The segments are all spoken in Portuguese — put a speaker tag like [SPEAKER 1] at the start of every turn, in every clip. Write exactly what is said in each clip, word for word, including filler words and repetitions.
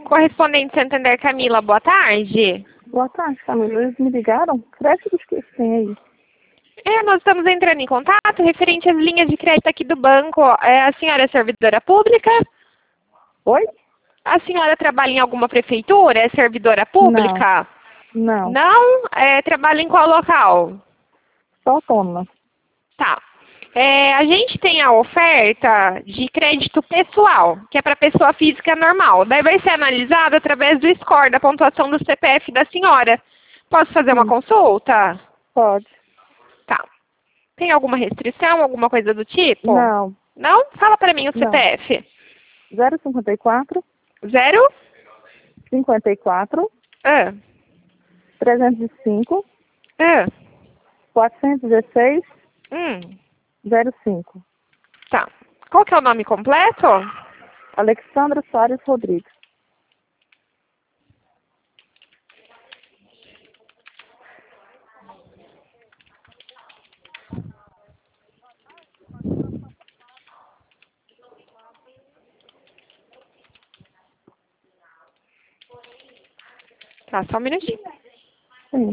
[SPEAKER 1] Correspondente Santander, Camila, boa tarde.
[SPEAKER 2] Boa tarde, Camila. Eles me ligaram? Créditos que eles têm aí.
[SPEAKER 1] É, nós estamos entrando em contato referente às linhas de crédito aqui do banco. É, a senhora é servidora pública?
[SPEAKER 2] Oi?
[SPEAKER 1] A senhora trabalha em alguma prefeitura? É servidora pública?
[SPEAKER 2] Não.
[SPEAKER 1] Não? É, trabalha em qual local?
[SPEAKER 2] Só autônoma.
[SPEAKER 1] Tá. É, a gente tem a oferta de crédito pessoal, que é para pessoa física normal. Daí vai ser analisado através do score, da pontuação do C P F da senhora. Posso fazer uma
[SPEAKER 2] Sim.
[SPEAKER 1] consulta?
[SPEAKER 2] Pode.
[SPEAKER 1] Tá. Tem alguma restrição, alguma coisa do tipo?
[SPEAKER 2] Não.
[SPEAKER 1] Não? Fala para mim o
[SPEAKER 2] Não.
[SPEAKER 1] C P F.
[SPEAKER 2] zero cinquenta e quatro,
[SPEAKER 1] Zero?
[SPEAKER 2] cinquenta e quatro,
[SPEAKER 1] Ah.
[SPEAKER 2] trezentos e cinco,
[SPEAKER 1] Ah.
[SPEAKER 2] quatrocentos e dezesseis,
[SPEAKER 1] Hum.
[SPEAKER 2] zero cinco.
[SPEAKER 1] Tá. Qual que é o nome completo?
[SPEAKER 2] Alexandra Soares Rodrigues.
[SPEAKER 1] Tá, só um minutinho.
[SPEAKER 2] Sim.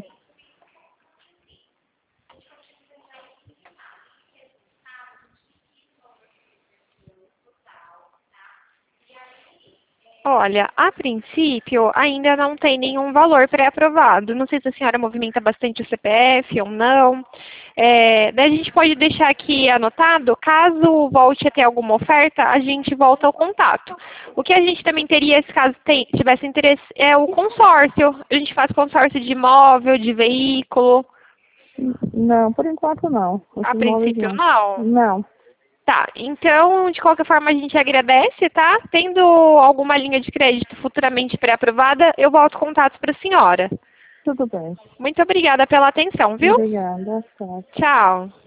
[SPEAKER 1] Olha, a princípio ainda não tem nenhum valor pré-aprovado. Não sei se a senhora movimenta bastante o C P F ou não. É, daí a gente pode deixar aqui anotado, caso volte a ter alguma oferta, a gente volta ao contato. O que a gente também teria, se caso tem, tivesse interesse, é o consórcio. A gente faz consórcio de imóvel, de veículo.
[SPEAKER 2] Não, por enquanto não.
[SPEAKER 1] A
[SPEAKER 2] Esses móveis
[SPEAKER 1] princípio não.
[SPEAKER 2] Não.
[SPEAKER 1] Tá, então, de qualquer forma, a gente agradece, tá? Tendo alguma linha de crédito futuramente pré-aprovada, eu volto contato para a senhora.
[SPEAKER 2] Tudo bem.
[SPEAKER 1] Muito obrigada pela atenção, viu?
[SPEAKER 2] Obrigada. Tchau.
[SPEAKER 1] Tchau.